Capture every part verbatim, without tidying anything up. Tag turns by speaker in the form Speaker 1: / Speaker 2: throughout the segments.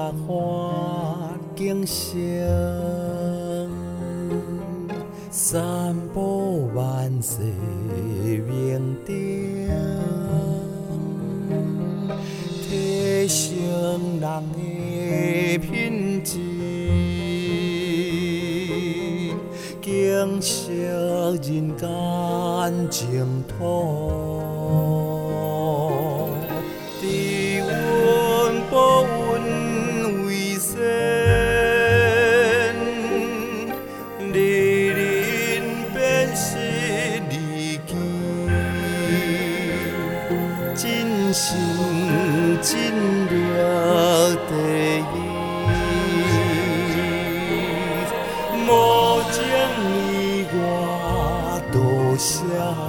Speaker 1: 花景色，散步万世名鼎，提升人的品质，景色人间净土。低温保温为先，历人辨识利己，真心真力第一，无情义我多少。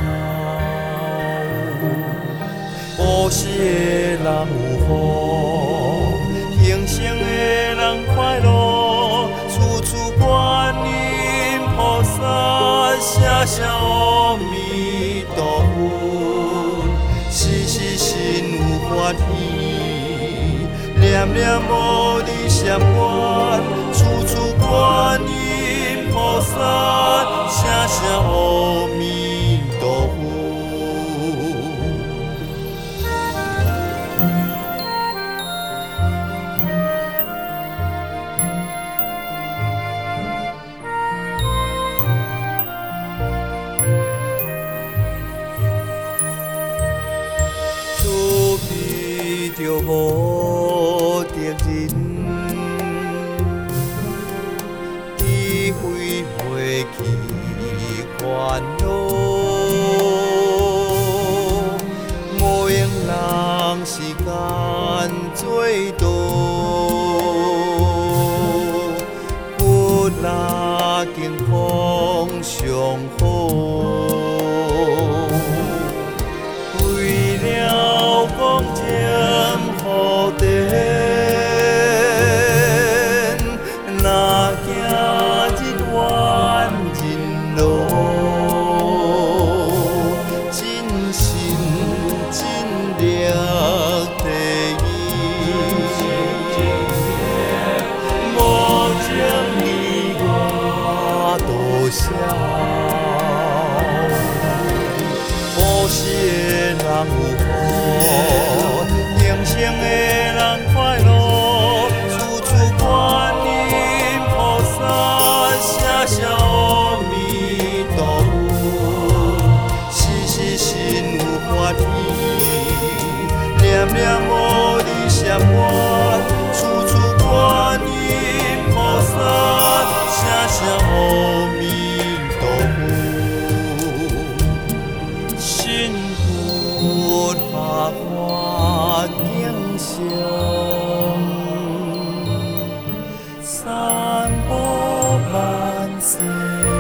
Speaker 1: 有时的人有福，幸生的人快乐，处处观音菩萨，声声阿弥陀佛，时时心有欢喜，念念无离相关，处处观音菩萨，声声阿弥陀佛。就无敌人，智慧袂去烦恼，无用人时间做多，不拉健康上好。为了公正。好地，若行一段人路，真心真力第一，无情义我多少，有时的人有福。幸生的人快乐，处处观音菩萨，声声阿弥陀佛，时时心有欢喜，念念无离相关，处处观音菩萨，声声阿弥陀佛，心佛法花景象，散步万世。